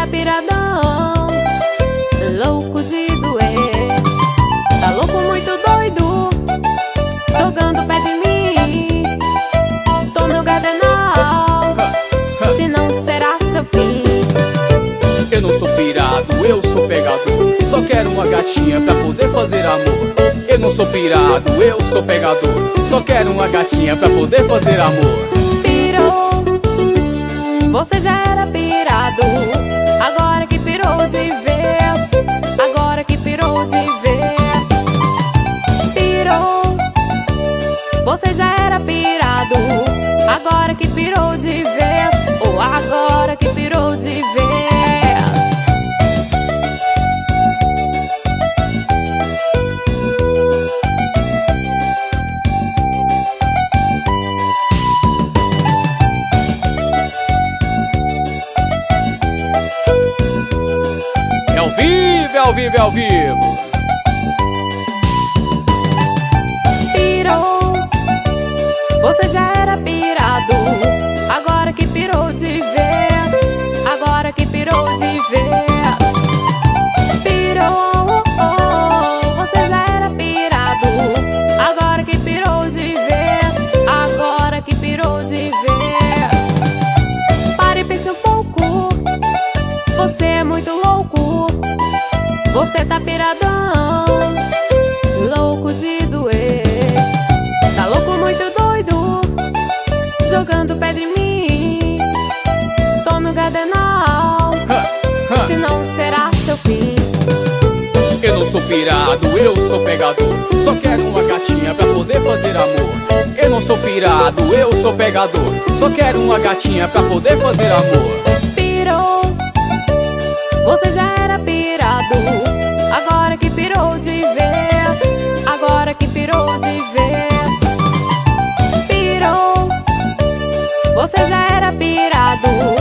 tá piradão, louco de doer. Tá louco, muito doido, jogando pé de mim. Tô no gardenal, se não será seu fim. Eu não sou pirado, eu sou pegador. Só quero uma gatinha pra poder fazer amor. Eu não sou pirado, eu sou pegador. Só quero uma gatinha pra poder fazer amor. Pirou, você já era pirado, agora que pirou de vez. Agora que pirou de vez. Pirou, você já era pirado, agora que pirou de vez. Ou agora que pirou de vez. É ao vivo, é ao vivo, é ao vivo. Pirou, você já era pirado, agora que pirou de vez. Agora que pirou de vez. Pirou, você já era pirado, agora que pirou de vez. Agora que pirou de vez. Pare e pense um pouco, você é muito louco. Você tá piradão, louco de doer. Tá louco, muito doido, jogando pé de mim. Tome o gardenal, se não será seu fim. Eu não sou pirado, eu sou pegador. Só quero uma gatinha pra poder fazer amor. Eu não sou pirado, eu sou pegador. Só quero uma gatinha pra poder fazer amor. Pirou, você já era pirado, agora que pirou de vez. Agora que pirou de vez. Pirou, você já era pirado,